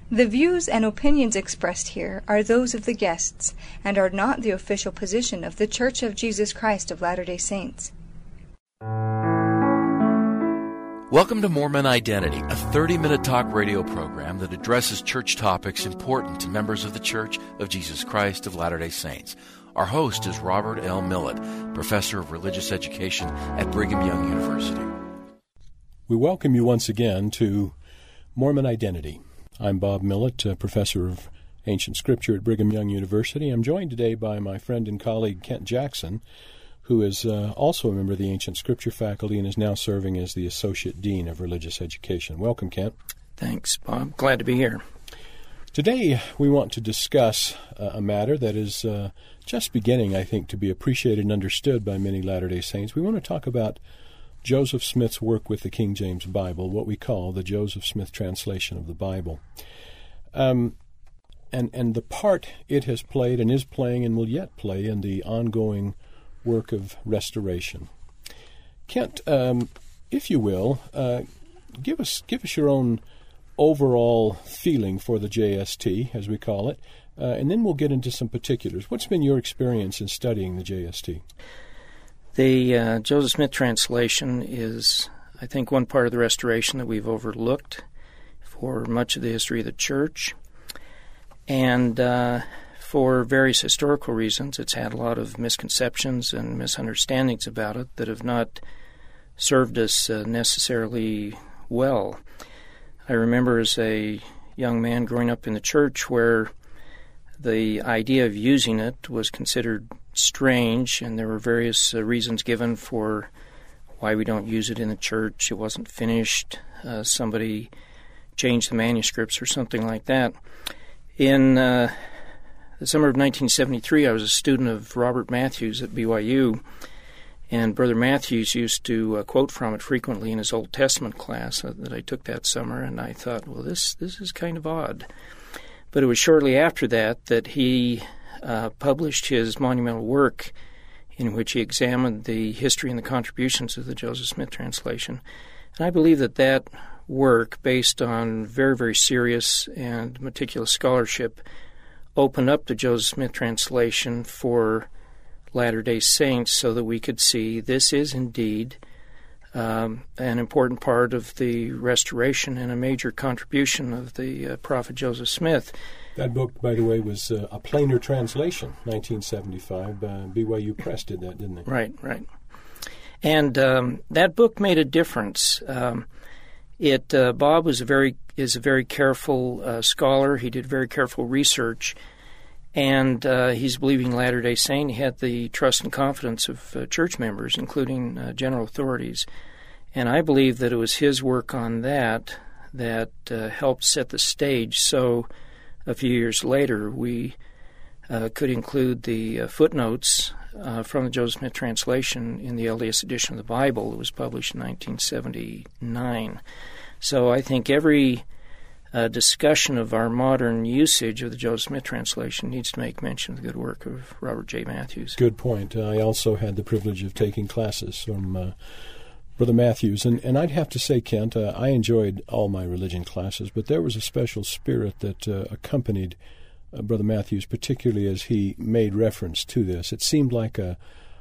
The views and opinions expressed here are those of the guests and are not the official position of The Church of Jesus Christ of Latter-day Saints. Welcome to Mormon Identity, a 30-minute talk radio program that addresses church topics important to members of The Church of Jesus Christ of Latter-day Saints. Our host is Robert L. Millett, Professor of Religious Education at Brigham Young University. We welcome you once again to Mormon Identity. I'm Bob Millett, Professor of Ancient Scripture at Brigham Young University. I'm joined today by my friend and colleague Kent Jackson, who is also a member of the Ancient Scripture faculty and is now serving as the Associate Dean of Religious Education. Welcome, Kent. Thanks, Bob. Glad to be here. Today we want to discuss a matter that is just beginning, I think, to be appreciated and understood by many Latter-day Saints. We want to talk about Joseph Smith's work with the King James Bible, what we call the Joseph Smith translation of the Bible, and the part it has played and is playing and will yet play in the ongoing work of restoration. Kent, if you will, give us your own overall feeling for the JST, as we call it, and then we'll get into some particulars. What's been your experience in studying the JST? The Joseph Smith translation is, I think, one part of the restoration that we've overlooked for much of the history of the Church. And for various historical reasons, it's had a lot of misconceptions and misunderstandings about it that have not served us necessarily well. I remember as a young man growing up in the Church where the idea of using it was considered strange, and there were various reasons given for why we don't use it in the Church. It wasn't finished. Somebody changed the manuscripts or something like that. In the summer of 1973, I was a student of Robert Matthews at BYU, and Brother Matthews used to quote from it frequently in his Old Testament class that I took that summer, and I thought, well, this is kind of odd. But it was shortly after that he published his monumental work in which he examined the history and the contributions of the Joseph Smith translation. And I believe that work, based on very, very serious and meticulous scholarship, opened up the Joseph Smith translation for Latter-day Saints so that we could see this is indeed an important part of the restoration and a major contribution of the prophet Joseph Smith. That book, by the way, was a plainer translation, 1975. BYU Press did that, didn't they? Right. And that book made a difference. Bob is a very careful scholar. He did very careful research, and he's a believing Latter-day Saint. He had the trust and confidence of church members, including general authorities. And I believe that it was his work on that helped set the stage so a few years later we could include the footnotes from the Joseph Smith translation in the LDS edition of the Bible. It was published in 1979. So I think every discussion of our modern usage of the Joseph Smith translation needs to make mention of the good work of Robert J. Matthews. Good point. I also had the privilege of taking classes from Brother Matthews, and I'd have to say, Kent, I enjoyed all my religion classes, but there was a special spirit that accompanied Brother Matthews, particularly as he made reference to this. It seemed like a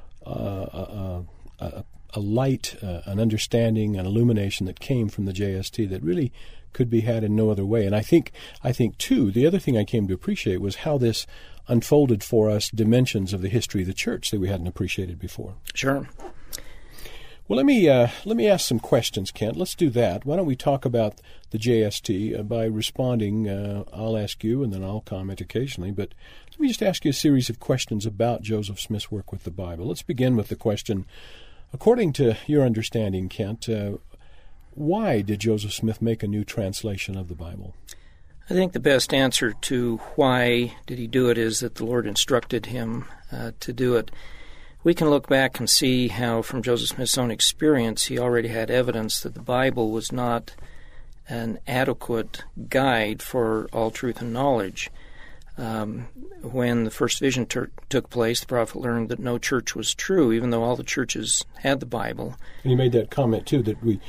light, an understanding, an illumination that came from the JST that really could be had in no other way. And I think too, the other thing I came to appreciate was how this unfolded for us dimensions of the history of the Church that we hadn't appreciated before. Sure. Well, let me ask some questions, Kent. Let's do that. Why don't we talk about the JST by responding? I'll ask you, and then I'll comment occasionally. But let me just ask you a series of questions about Joseph Smith's work with the Bible. Let's begin with the question, according to your understanding, Kent, why did Joseph Smith make a new translation of the Bible? I think the best answer to why did he do it is that the Lord instructed him to do it. We can look back and see how, from Joseph Smith's own experience, he already had evidence that the Bible was not an adequate guide for all truth and knowledge. When the first vision took place, the prophet learned that no church was true, even though all the churches had the Bible. And he made that comment, too, that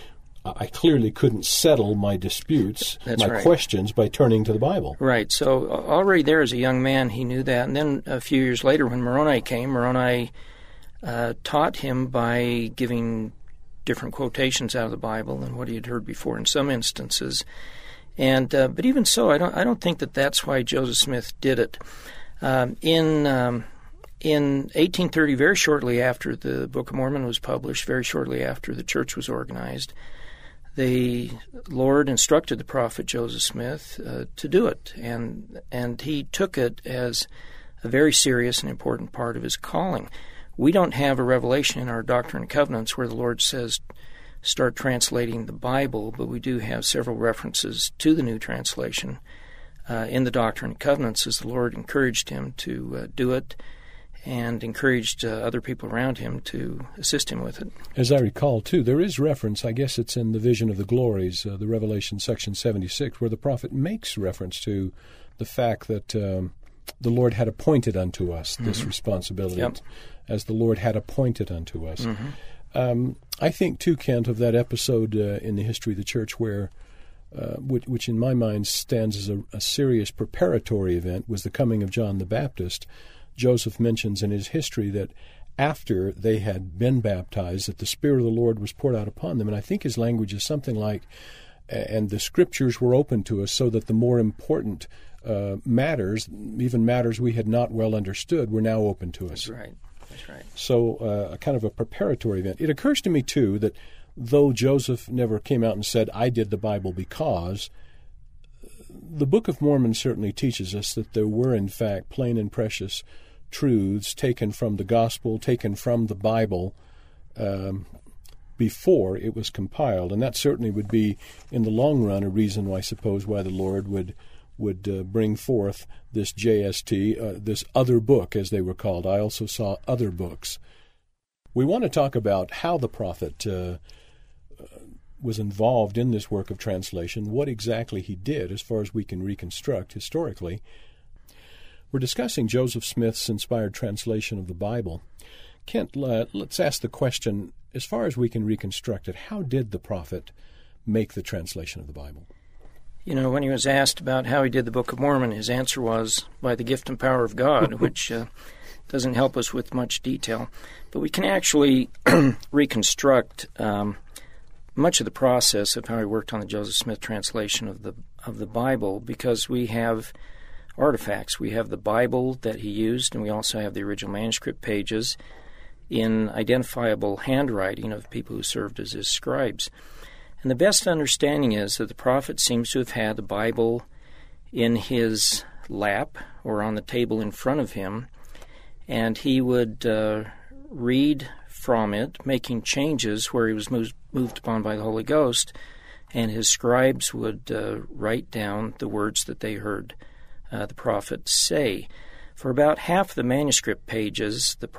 I clearly couldn't settle my disputes, That's my right. questions, by turning to the Bible. Right. So already there as a young man, he knew that. And then a few years later, when Moroni came, Moroni taught him by giving different quotations out of the Bible than what he had heard before in some instances. And but even so, I don't think that that's why Joseph Smith did it. In 1830, very shortly after the Book of Mormon was published, very shortly after the church was organized, the Lord instructed the prophet Joseph Smith to do it, and he took it as a very serious and important part of his calling. We don't have a revelation in our Doctrine and Covenants where the Lord says, start translating the Bible, but we do have several references to the new translation in the Doctrine and Covenants as the Lord encouraged him to do it and encouraged other people around him to assist him with it. As I recall, too, there is reference, I guess it's in the Vision of the Glories, the Revelation section 76, where the prophet makes reference to the fact that the Lord had appointed unto us this responsibility, Yep. as the Lord had appointed unto us. I think, too, Kent, of that episode in the history of the church where, which in my mind stands as a serious preparatory event, was the coming of John the Baptist. Joseph mentions in his history that after they had been baptized, that the Spirit of the Lord was poured out upon them. And I think his language is something like, and the Scriptures were open to us so that the more important matters, even matters we had not well understood, were now open to us. That's right. That's right. So a kind of a preparatory event. It occurs to me, too, that though Joseph never came out and said, I did the Bible because, the Book of Mormon certainly teaches us that there were, in fact, plain and precious truths taken from the Gospel, taken from the Bible, before it was compiled. And that certainly would be, in the long run, a reason, I suppose, why the Lord would bring forth this JST, this other book, as they were called. I also saw other books. We want to talk about how the prophet was involved in this work of translation, what exactly he did, as far as we can reconstruct historically. We're discussing Joseph Smith's inspired translation of the Bible. Kent, let's ask the question, as far as we can reconstruct it, how did the prophet make the translation of the Bible? You know, when he was asked about how he did the Book of Mormon, his answer was, by the gift and power of God, which doesn't help us with much detail. But we can actually reconstruct much of the process of how he worked on the Joseph Smith translation of the Bible, because we have artifacts. We have the Bible that he used, and we also have the original manuscript pages in identifiable handwriting of people who served as his scribes. And the best understanding is that the prophet seems to have had the Bible in his lap or on the table in front of him, and he would read from it, making changes where he was moved upon by the Holy Ghost, and his scribes would write down the words that they heard the prophet say. For about half the manuscript pages, the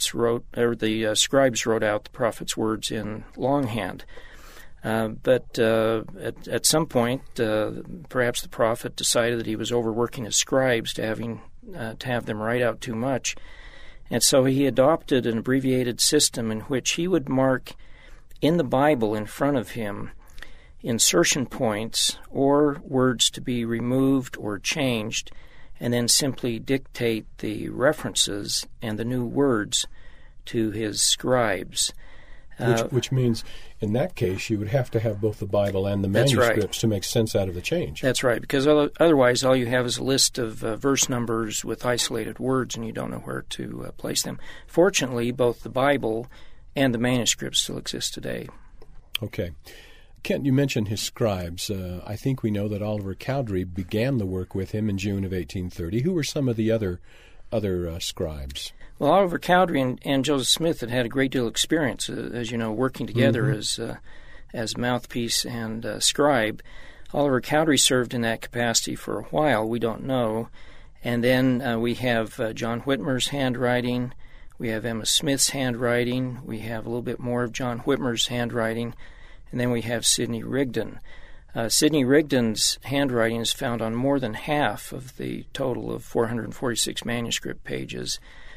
scribes wrote out the prophet's words in longhand. But at some point, perhaps the prophet decided that he was overworking his scribes to have them write out too much, and so he adopted an abbreviated system in which he would mark in the Bible in front of him insertion points or words to be removed or changed, and then simply dictate the references and the new words to his scribes. Which means, in that case, you would have to have both the Bible and the manuscripts to make sense out of the change. That's right, because otherwise all you have is a list of verse numbers with isolated words, and you don't know where to place them. Fortunately, both the Bible and the manuscripts still exist today. Okay. Kent, you mentioned his scribes. I think we know that Oliver Cowdery began the work with him in June of 1830. Who were some of the other scribes? Well, Oliver Cowdery and Joseph Smith had a great deal of experience, as you know, working together as mouthpiece and scribe. Oliver Cowdery served in that capacity for a while. We don't know. And then we have John Whitmer's handwriting. We have Emma Smith's handwriting. We have a little bit more of John Whitmer's handwriting. And then we have Sidney Rigdon. Sidney Rigdon's handwriting is found on more than half of the total of 446 manuscript pages.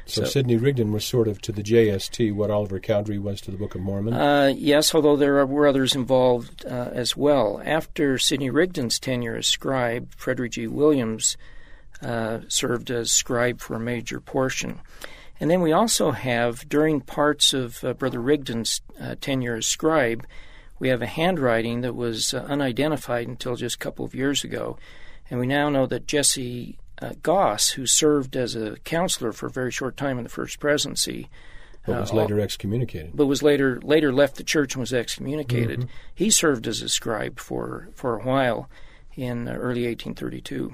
So Sidney Rigdon was sort of to the JST what Oliver Cowdery was to the Book of Mormon? Yes, although there were others involved as well. After Sidney Rigdon's tenure as scribe, Frederick G. Williams served as scribe for a major portion. And then we also have, during parts of Brother Rigdon's tenure as scribe, we have a handwriting that was unidentified until just a couple of years ago. And we now know that Jesse Goss, who served as a counselor for a very short time in the First Presidency, but was later excommunicated. But was later left the church and was excommunicated. Mm-hmm. He served as a scribe for a while in early 1832.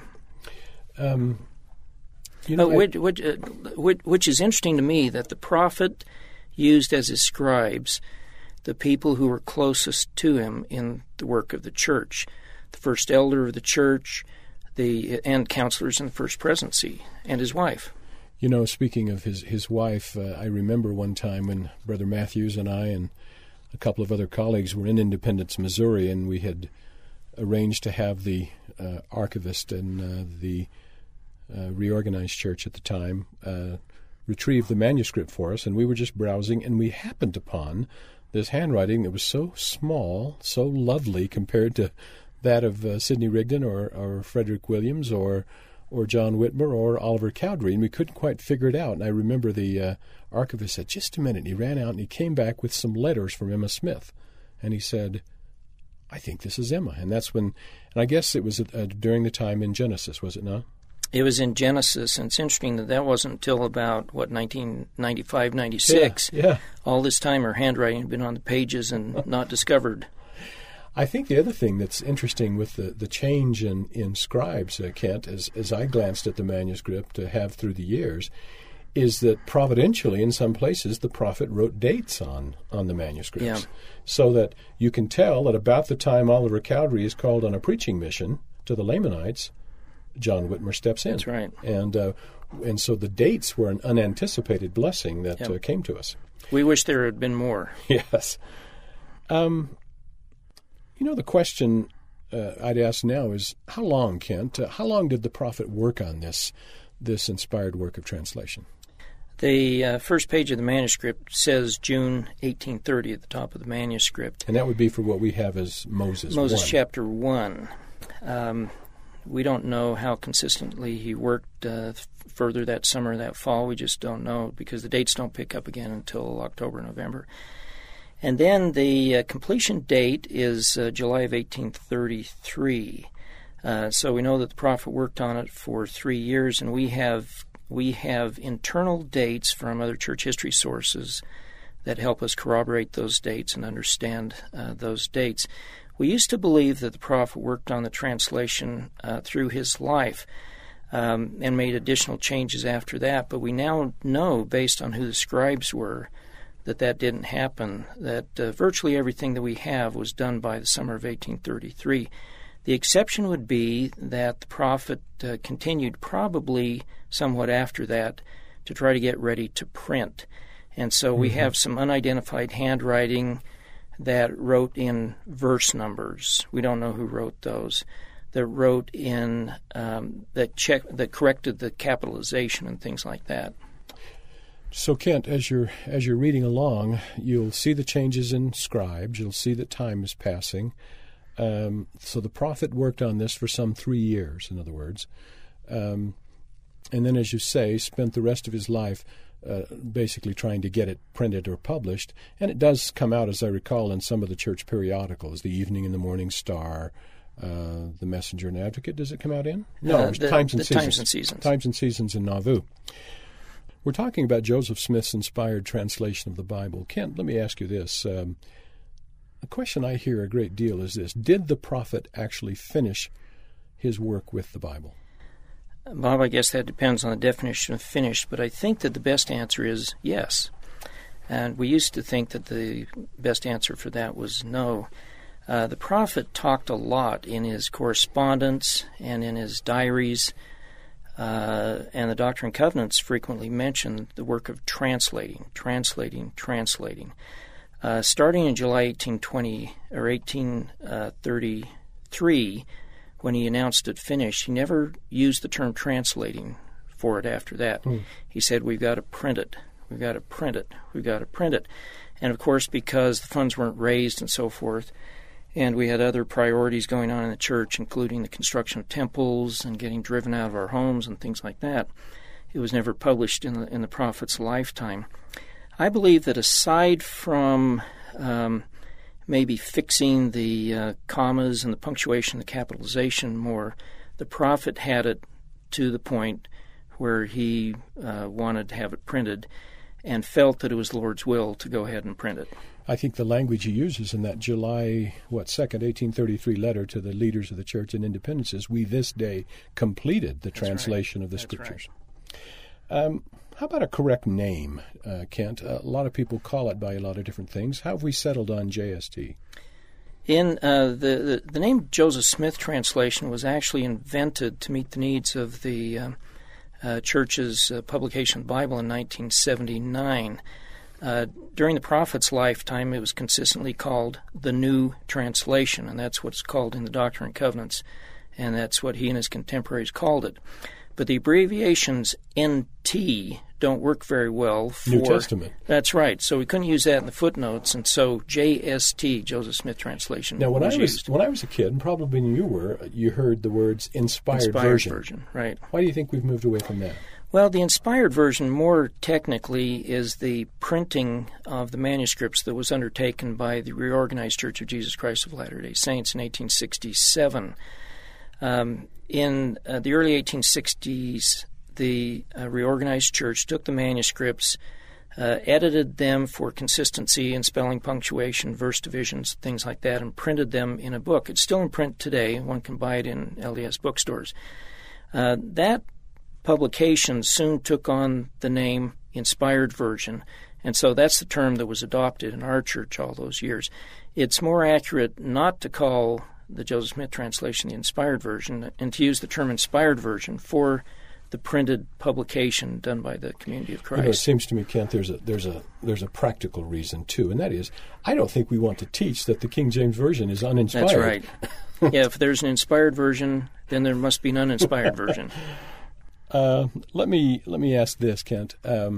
Which is interesting to me, that the prophet used as his scribes the people who were closest to him in the work of the church, the first elder of the church, and counselors in the First Presidency, and his wife. You know, speaking of his wife, I remember one time when Brother Matthews and I and a couple of other colleagues were in Independence, Missouri, and we had arranged to have the archivist and the reorganized church at the time retrieve the manuscript for us, and we were just browsing, and we happened upon this handwriting that was so small, so lovely compared to that of Sidney Rigdon or Frederick Williams or John Whitmer or Oliver Cowdery, and we couldn't quite figure it out. And I remember the archivist said, "Just a minute," and he ran out and he came back with some letters from Emma Smith, and he said, "I think this is Emma." And that's when, and I guess it was during the time in Genesis, was it not? It was in Genesis, and it's interesting that wasn't until about, 1995, 96. Yeah. All this time her handwriting had been on the pages and not discovered. I think the other thing that's interesting with the change in scribes, Kent, as I glanced at the manuscript have through the years, is that providentially in some places the prophet wrote dates on the manuscripts. Yeah. So that you can tell that about the time Oliver Cowdery is called on a preaching mission to the Lamanites, John Whitmer steps in. That's right. And so the dates were an unanticipated blessing that came to us. We wish there had been more. Yes. The question I'd ask now is, how long, Kent, how long did the prophet work on this inspired work of translation? The first page of the manuscript says June 1830 at the top of the manuscript. And that would be for what we have as Moses 1. Chapter 1. We don't know how consistently he worked further that summer, that fall. We just don't know, because the dates don't pick up again until October, November. And then the completion date is July of 1833. So we know that the prophet worked on it for 3 years, and we have internal dates from other church history sources that help us corroborate those dates and understand those dates. We used to believe that the prophet worked on the translation through his life and made additional changes after that, but we now know, based on who the scribes were, that didn't happen, that virtually everything that we have was done by the summer of 1833. The exception would be that the prophet continued probably somewhat after that to try to get ready to print. And so we have some unidentified handwriting that wrote in verse numbers. We don't know who wrote those. That wrote in that corrected the capitalization and things like that. So, Kent, as you're reading along, you'll see the changes in scribes. You'll see that time is passing. So the prophet worked on this for some 3 years, in other words. And then, as you say, spent the rest of his life basically trying to get it printed or published. And it does come out, as I recall, in some of the church periodicals, the Evening and the Morning Star, the Messenger and Advocate. Does it come out in? No, it's Times and Seasons. Times and Seasons. Times and Seasons in Nauvoo. We're talking about Joseph Smith's inspired translation of the Bible. Kent, let me ask you this. A question I hear a great deal is this: did the prophet actually finish his work with the Bible? Bob, I guess that depends on the definition of finished, but I think that the best answer is yes. And we used to think that the best answer for that was no. The prophet talked a lot in his correspondence and in his diaries, and the Doctrine and Covenants frequently mention the work of translating. Starting in July 1833, when he announced it finished, he never used the term translating for it after that. He said, we've got to print it. We've got to print it. We've got to print it. And, of course, because the funds weren't raised and so forth, and we had other priorities going on in the church, including the construction of temples and getting driven out of our homes and things like that, it was never published in the prophet's lifetime. I believe that aside from maybe fixing the commas and the punctuation, the capitalization more, the prophet had it to the point where he wanted to have it printed and felt that it was the Lord's will to go ahead and print it. I think the language he uses in that July 2nd, 1833 letter to the leaders of the church in Independence is, we this day completed the translation of the Scriptures. Right. How about a correct name, Kent? A lot of people call it by a lot of different things. How have we settled on JST? In the name Joseph Smith translation was actually invented to meet the needs of the church's publication of the Bible in 1979. During the prophet's lifetime, it was consistently called the New Translation, and that's what's called in the Doctrine and Covenants, and that's what he and his contemporaries called it. But the abbreviations NT don't work very well for New Testament. That's right. So we couldn't use that in the footnotes, and so JST, Joseph Smith Translation, now, was used. When I was a kid, and probably when you were, you heard the words inspired version. Right. Why do you think we've moved away from that? Well, the inspired version, more technically, is the printing of the manuscripts that was undertaken by the Reorganized Church of Jesus Christ of Latter-day Saints in 1867. In the early 1860s, the Reorganized Church took the manuscripts, edited them for consistency in spelling, punctuation, verse divisions, things like that, and printed them in a book. It's still in print today. One can buy it in LDS bookstores. That publication soon took on the name Inspired Version, and so that's the term that was adopted in our church all those years. It's more accurate not to call the Joseph Smith translation the Inspired Version, and to use the term Inspired Version for the printed publication done by the Community of Christ. You know, it seems to me, Kent, there's a practical reason too, and that is, I don't think we want to teach that the King James Version is uninspired. That's right. Yeah, if there's an inspired version, then there must be an uninspired version. Let me ask this, Kent.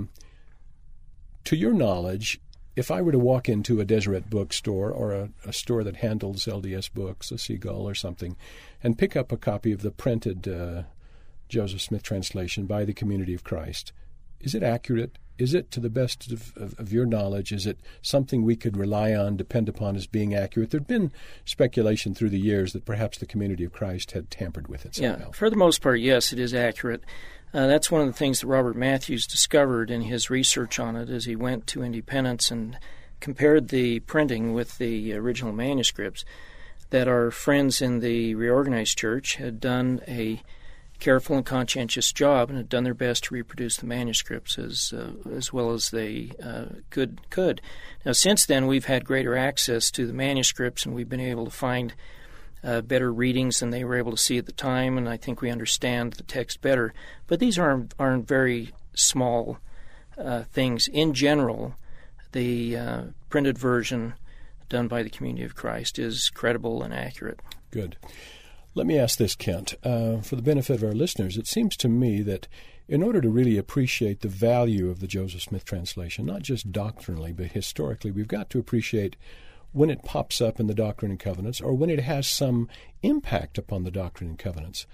To your knowledge, if I were to walk into a Deseret bookstore or a store that handles LDS books, a Seagull or something, and pick up a copy of the printed Joseph Smith translation by the Community of Christ, is it accurate? Is it, to the best of your knowledge, is it something we could rely on, depend upon as being accurate? There had been speculation through the years that perhaps the Community of Christ had tampered with it somehow. Yeah, for the most part, yes, it is accurate. That's one of the things that Robert Matthews discovered in his research on it as he went to Independence and compared the printing with the original manuscripts, that our friends in the Reorganized Church had done a careful and conscientious job and had done their best to reproduce the manuscripts as well as they could. Now, since then, we've had greater access to the manuscripts, and we've been able to find better readings than they were able to see at the time, and I think we understand the text better. But these aren't very small things. In general, the printed version done by the Community of Christ is credible and accurate. Good. Let me ask this, Kent. For the benefit of our listeners, it seems to me that in order to really appreciate the value of the Joseph Smith translation, not just doctrinally but historically, we've got to appreciate when it pops up in the Doctrine and Covenants or when it has some impact upon the Doctrine and Covenants.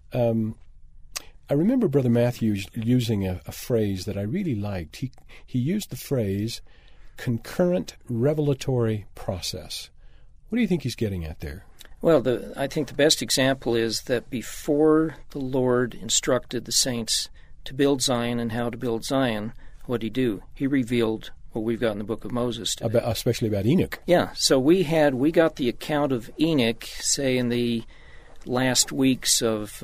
I remember Brother Matthews using a phrase that I really liked. He used the phrase concurrent revelatory process. What do you think he's getting at there? Well, I think the best example is that before the Lord instructed the saints to build Zion and how to build Zion, what did he do? He revealed what we've got in the book of Moses today. Especially about Enoch. Yeah, so we got the account of Enoch, say, in the last weeks of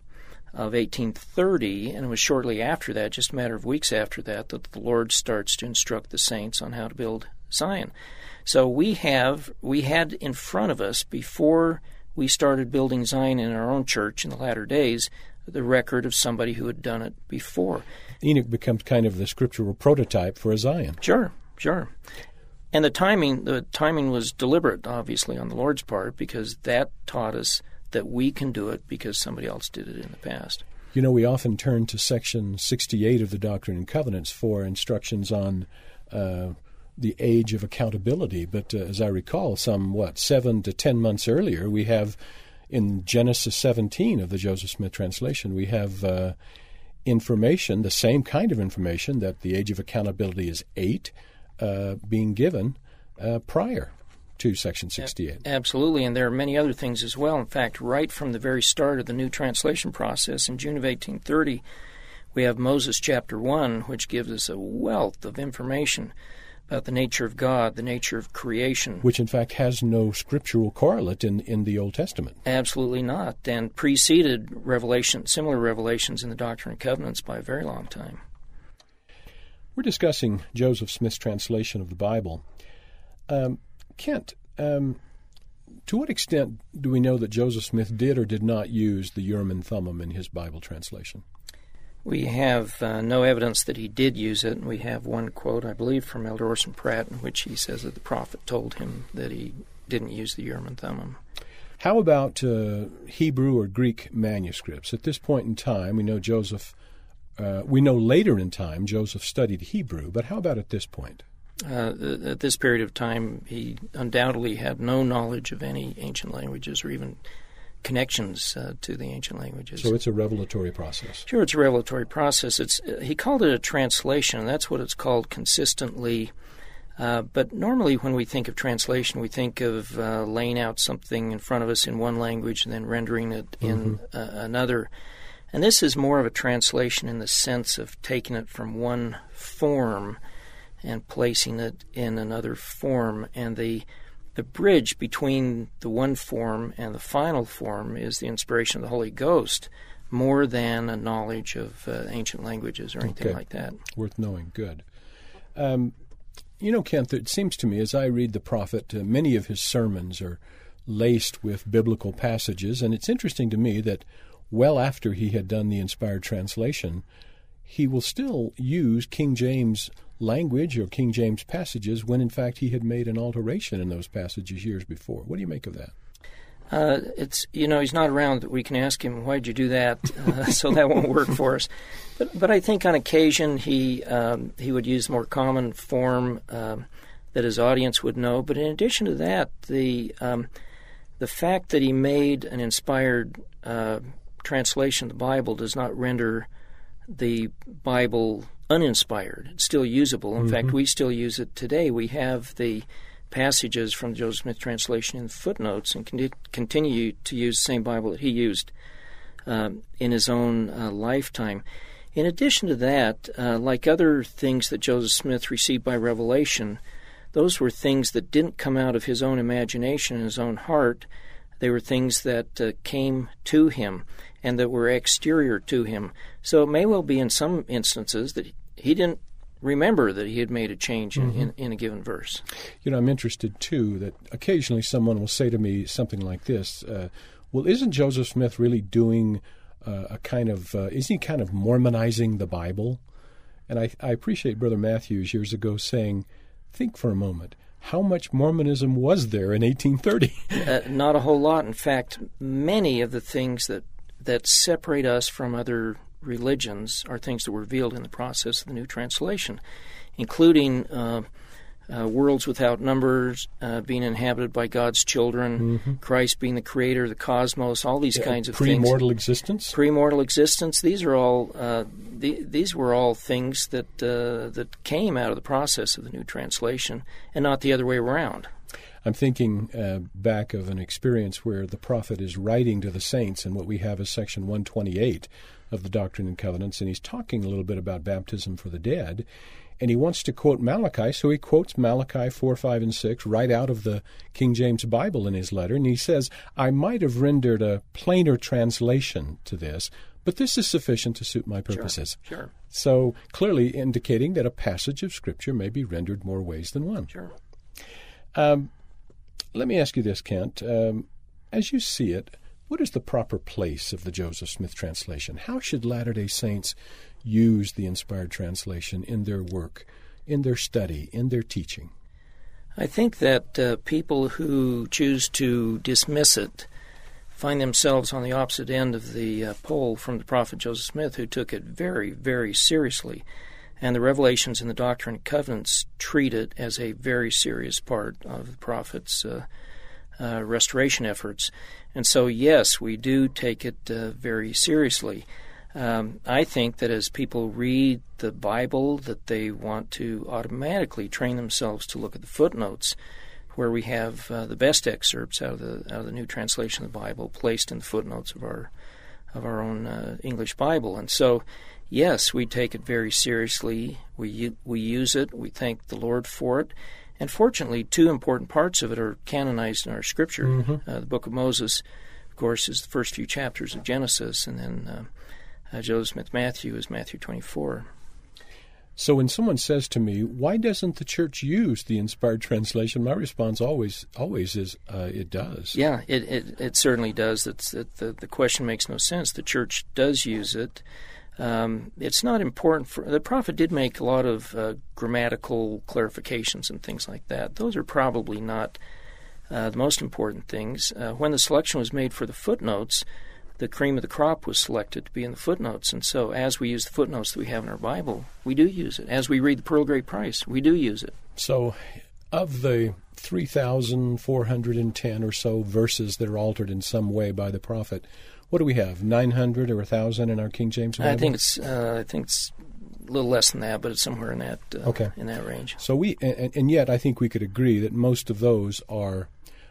1830, and it was shortly after that, just a matter of weeks after that the Lord starts to instruct the saints on how to build Zion. So we had in front of us, before we started building Zion in our own church in the latter days, the record of somebody who had done it before. Enoch becomes kind of the scriptural prototype for a Zion. Sure. And the timing was deliberate, obviously, on the Lord's part, because that taught us that we can do it because somebody else did it in the past. You know, we often turn to section 68 of the Doctrine and Covenants for instructions on the age of accountability. But as I recall, 7 to 10 months earlier, we have in Genesis 17 of the Joseph Smith translation, we have information, the same kind of information, that the age of accountability is 8, being given prior to Section 68. Absolutely, and there are many other things as well. In fact, right from the very start of the new translation process in June of 1830, we have Moses chapter 1, which gives us a wealth of information about the nature of God, the nature of creation. Which, in fact, has no scriptural correlate in the Old Testament. Absolutely not, and preceded similar revelations in the Doctrine and Covenants by a very long time. We're discussing Joseph Smith's translation of the Bible. Kent, to what extent do we know that Joseph Smith did or did not use the Urim and Thummim in his Bible translation? We have no evidence that he did use it. We have one quote, I believe, from Elder Orson Pratt, in which he says that the prophet told him that he didn't use the Urim and Thummim. How about Hebrew or Greek manuscripts? At this point in time, we know later in time Joseph studied Hebrew, but how about at this point? At this period of time, he undoubtedly had no knowledge of any ancient languages or even connections to the ancient languages. So it's a revelatory process. Sure, it's a revelatory process. He called it a translation, and that's what it's called consistently. But normally when we think of translation, we think of laying out something in front of us in one language and then rendering it in another. And this is more of a translation in the sense of taking it from one form and placing it in another form. And the bridge between the one form and the final form is the inspiration of the Holy Ghost, more than a knowledge of ancient languages or anything like that. Worth knowing. Good. You know, Kent, it seems to me as I read the prophet, many of his sermons are laced with biblical passages, and it's interesting to me that well after he had done the inspired translation, he will still use King James language or King James passages when in fact he had made an alteration in those passages years before. What do you make of that? He's not around that we can ask him, why'd you do that? So that won't work for us. But I think on occasion he would use more common form that his audience would know. But in addition to that, the fact that he made an inspired translation of the Bible does not render the Bible uninspired. It's still usable. In fact, we still use it today. We have the passages from the Joseph Smith translation in the footnotes and continue to use the same Bible that he used in his own lifetime. In addition to that, like other things that Joseph Smith received by revelation, those were things that didn't come out of his own imagination and his own heart. They were things that came to him and that were exterior to him. So it may well be in some instances that he didn't remember that he had made a change in a given verse. You know, I'm interested, too, that occasionally someone will say to me something like this, well, isn't Joseph Smith really doing isn't he kind of Mormonizing the Bible? And I appreciate Brother Matthews years ago saying, think for a moment, how much Mormonism was there in 1830? Not a whole lot. In fact, many of the things that separate us from other religions are things that were revealed in the process of the new translation, including worlds without numbers, being inhabited by God's children, Christ being the creator of the cosmos, all these kinds of things. Pre-mortal existence? Pre-mortal existence. These are all these were all things that came out of the process of the new translation, and not the other way around. I'm thinking back of an experience where the prophet is writing to the saints, and what we have is section 128 of the Doctrine and Covenants, and he's talking a little bit about baptism for the dead, and he wants to quote Malachi, so he quotes Malachi 4, 5, and 6 right out of the King James Bible in his letter, and he says, I might have rendered a plainer translation to this, but this is sufficient to suit my purposes. Sure. So clearly indicating that a passage of Scripture may be rendered more ways than one. Sure. Let me ask you this, Kent. As you see it, what is the proper place of the Joseph Smith translation? How should Latter-day Saints use the inspired translation in their work, in their study, in their teaching? I think that people who choose to dismiss it find themselves on the opposite end of the pole from the prophet Joseph Smith, who took it very, very seriously. And the Revelations in the Doctrine and Covenants treat it as a very serious part of the prophet's restoration efforts. And so, yes, we do take it very seriously. I think that as people read the Bible, that they want to automatically train themselves to look at the footnotes, where we have the best excerpts out of the New Translation of the Bible placed in the footnotes of our own English Bible. And so, yes, we take it very seriously. We use it. We thank the Lord for it. And fortunately, two important parts of it are canonized in our Scripture. Mm-hmm. The Book of Moses, of course, is the first few chapters of Genesis, and then Joseph Smith Matthew is Matthew 24. So when someone says to me, why doesn't the church use the inspired translation, my response always is, it does. Yeah, it certainly does. The question makes no sense. The church does use it. It's not important. The prophet did make a lot of grammatical clarifications and things like that. Those are probably not the most important things. When the selection was made for the footnotes, the cream of the crop was selected to be in the footnotes. And so as we use the footnotes that we have in our Bible, we do use it. As we read the Pearl of Great Price, we do use it. So of the 3,410 or so verses that are altered in some way by the prophet, what do we have, 900 or 1,000 in our King James Bible? I think it's a little less than that, but it's somewhere in that in that range. So and yet I think we could agree that most of those are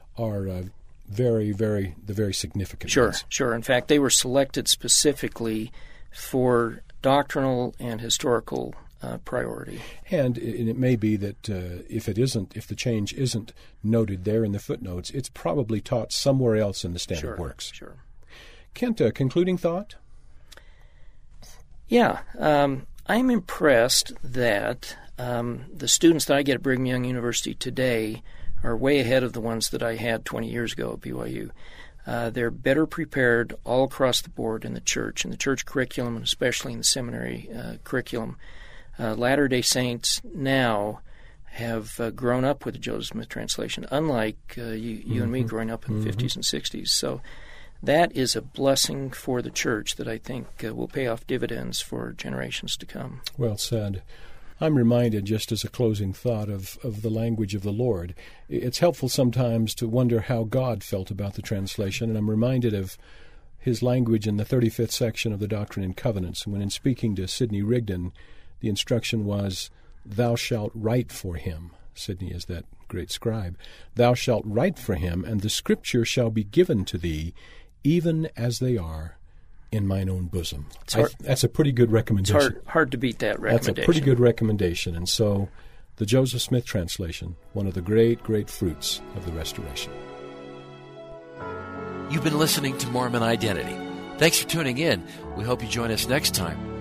very, very significant ones. Sure. In fact, they were selected specifically for doctrinal and historical priority. And it may be that if the change isn't noted there in the footnotes, it's probably taught somewhere else in the standard works. Sure. Kent, a concluding thought? Yeah. I'm impressed that the students that I get at Brigham Young University today are way ahead of the ones that I had 20 years ago at BYU. They're better prepared all across the board in the church curriculum, and especially in the seminary curriculum. Latter-day Saints now have grown up with the Joseph Smith translation, unlike you and me growing up in the 50s and 60s. So that is a blessing for the church that I think will pay off dividends for generations to come. Well said. I'm reminded, just as a closing thought, of the language of the Lord. It's helpful sometimes to wonder how God felt about the translation, and I'm reminded of his language in the 35th section of the Doctrine and Covenants, when in speaking to Sidney Rigdon, the instruction was, "Thou shalt write for him." Sidney is that great scribe. "Thou shalt write for him, and the Scripture shall be given to thee, even as they are in mine own bosom." That's a pretty good recommendation. It's hard to beat that recommendation. That's a pretty good recommendation. And so the Joseph Smith translation, one of the great, great fruits of the Restoration. You've been listening to Mormon Identity. Thanks for tuning in. We hope you join us next time